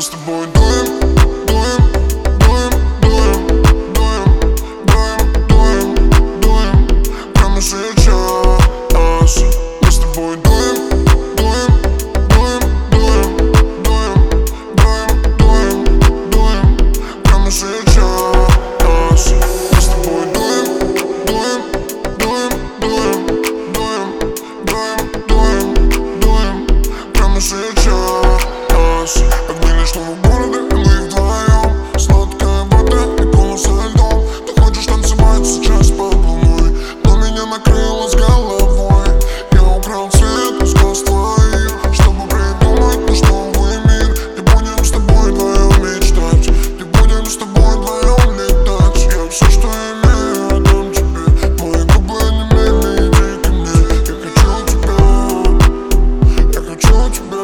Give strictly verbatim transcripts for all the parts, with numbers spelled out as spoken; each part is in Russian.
с тобой дуем, дуем, дуем, дуем, дуем, дуем, дуем, дуем прямо сейчас. Мы с тобой дуем, дуем, дуем, дуем, дуем, дуем, дуем, дуем прямо сейчас. Мы с тобой дуем, дуем, дуем, дуем, дуем, дуем, дуем, дуем прямо сейчас. Как были что в городе, и мы вдвоем. Сладкая вода и полос со льдом. Ты хочешь танцевать сейчас под луной, но меня накрыло с головой. Я украл цвет из глаз твоих, чтобы придумать наш новый мир. И будем с тобой вдвоем мечтать, и будем с тобой вдвоем летать. Я все, что имею, отдам тебе. Мои губы онемели, иди ко мне. Я хочу тебя, я хочу тебя.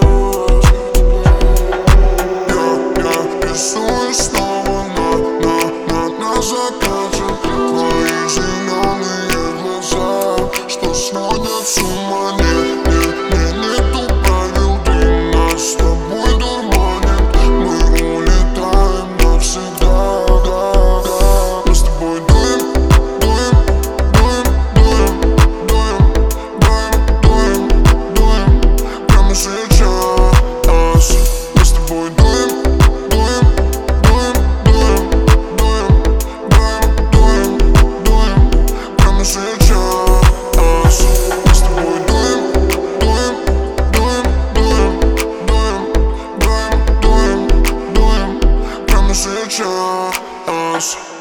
Рисую снова на, на, на, на закате твои зеленые глаза, что сводят с ума. Нет, нет, нет, нету правил, ты нас с тобой дурманит. Мы улетаем навсегда, да, да. Мы с тобой дуем, дуем, дуем, дуем, дуем, дуем, дуем, дуем прямо сейчас. Мы с тобой дуем, сейчас.